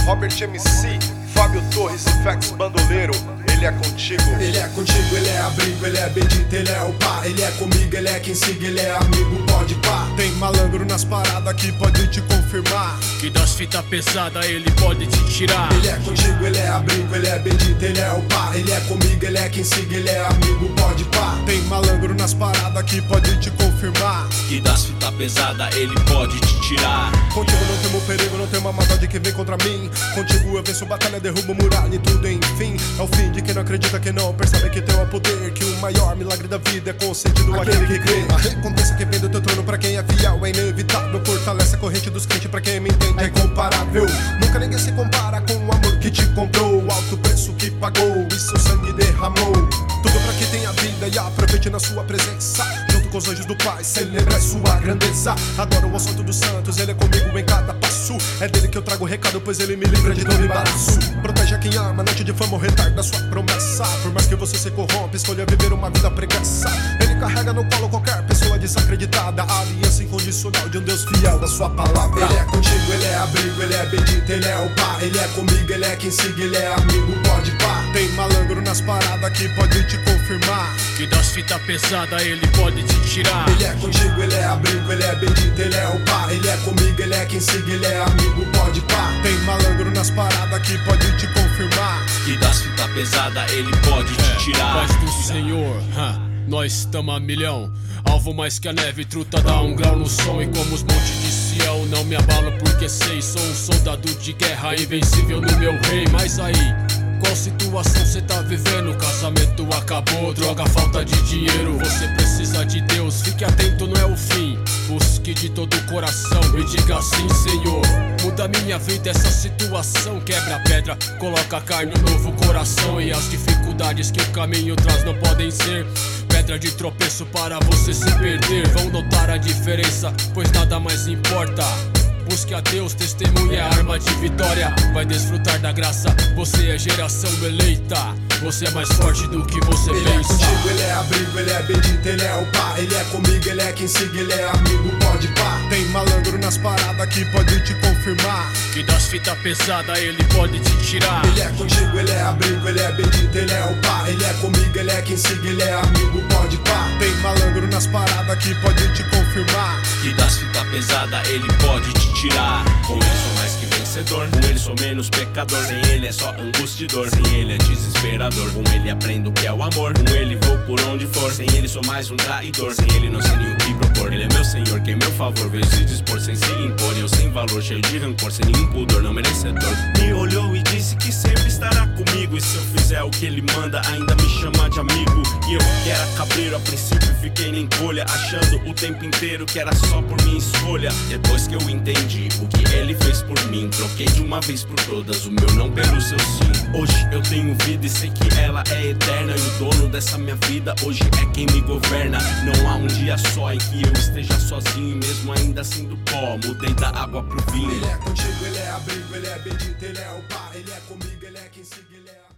Robert MC, Fábio Torres e Fex Bandoleiro. Ele é contigo. Ele é contigo, ele é abrigo, ele é bendito, ele é o pá. Ele é comigo, ele é quem siga, ele é amigo, pode pá. Tem malandro nas paradas que pode te confirmar que das fita pesada ele pode te tirar. Ele é contigo, ele é abrigo, ele é bendito, ele é o pá. Ele é comigo, ele é quem siga, ele é amigo, pode pá. Tem malandro nas paradas que pode te confirmar que das fita pesada ele pode te tirar. Contigo não temo perigo, não tem uma maldade que vem contra mim. Contigo eu venço batalha, derrubo muralha e tudo enfim. É o fim de quem não acredita, que não percebe que tem o poder. Que o maior milagre da vida é concedido àquele que crê. A recompensa que vem do teu trono pra quem é fiel é inevitável. Fortalece a corrente dos crentes pra quem me entende, é incomparável. Nunca ninguém se compara com o amor que te comprou, o alto preço que pagou e seu sangue derramou. Tudo pra que tenha vida e aproveite na sua presença. Junto com os anjos do Pai, celebra sua grandeza. Adoro o santo dos santos, ele é comigo em cada passo. É dele que eu trago o recado, pois ele me livra de todo embaraço. Protege a quem ama, noite de fama ou retarda sua promessa. Por mais que você se corrompa, escolha viver uma vida preguiça. Ele carrega no colo qualquer pessoa desacreditada. A aliança incondicional de um Deus fiel da sua palavra. Ele é contigo, ele é abrigo, ele é bendito, ele é o pá. Ele é comigo, ele é quem siga, ele é amigo, pode pá. Tem malandro nas paradas que pode te confirmar que das fita pesada ele pode te tirar. Ele é contigo, ele é abrigo, ele é bendito, ele é o pá. Ele é comigo, ele é quem siga, ele é amigo, pode pá. Tem malandro nas paradas que pode te confirmar que das fita pesada ele pode te tirar. Paz do Senhor, nós tamo a milhão. Alvo mais que a neve, truta dá um grau no som. E como os montes de Sião, não me abalo porque sei. Sou um soldado de guerra, invencível no meu rei. Mas aí, qual situação cê tá vivendo? Casamento acabou, droga, falta de dinheiro. Você precisa de Deus, fique atento, não é o fim. Busque de todo o coração e diga assim: Senhor, muda minha vida essa situação. Quebra a pedra, coloca carne no novo coração. E as dificuldades que o caminho traz não podem ser pedra de tropeço para você se perder. Vão notar a diferença, pois nada mais importa. Busque a Deus, testemunha é arma de vitória. Vai desfrutar da graça, você é geração eleita. Você é mais forte do que você pensa. Ele é contigo, ele é abrigo, ele é bendito, ele é o pá. Ele é comigo, ele é quem siga, ele é amigo, pode pá. Tem malandro nas paradas que pode te confirmar que das fita pesada ele pode te tirar. Ele é contigo, ele é abrigo, ele é bendito, ele é o pá. Ele é comigo, ele é quem siga, ele é amigo, pode pá. Tem malandro nas paradas que pode te confirmar que das fita pesada ele pode te tirar. Com ele sou mais que vencedor, com ele sou menos pecador. Sem ele é só angustidor, sem ele é desesperador. Com ele aprendo o que é o amor, com ele vou por onde for. Sem ele sou mais um traidor, sem ele não sei nem o que propor. Ele é meu senhor, que em meu favor veio se dispor sem se impor. Eu sem valor, cheio de rancor, sem nenhum pudor, não merecedor. Me olhou e disse que sempre estará comigo. E se eu fizer o que ele manda, ainda me chama de amigo. E eu que era cabreiro, a princípio fiquei na encolha, achando o tempo inteiro que era só por minha escolha. Depois que eu entendi o que ele fez por mim, troquei de uma vez por todas o meu não pelo seu sim. Hoje eu tenho vida e sei que ela é eterna. E o dono dessa minha vida hoje é quem me governa. Não há um dia só em que eu esteja sozinho, e mesmo ainda sinto pó, mudei da água pro vinho. Ele é contigo, ele é abrigo, ele é bendito, ele é o pá. Ele é comigo, ele é quem siga, ele é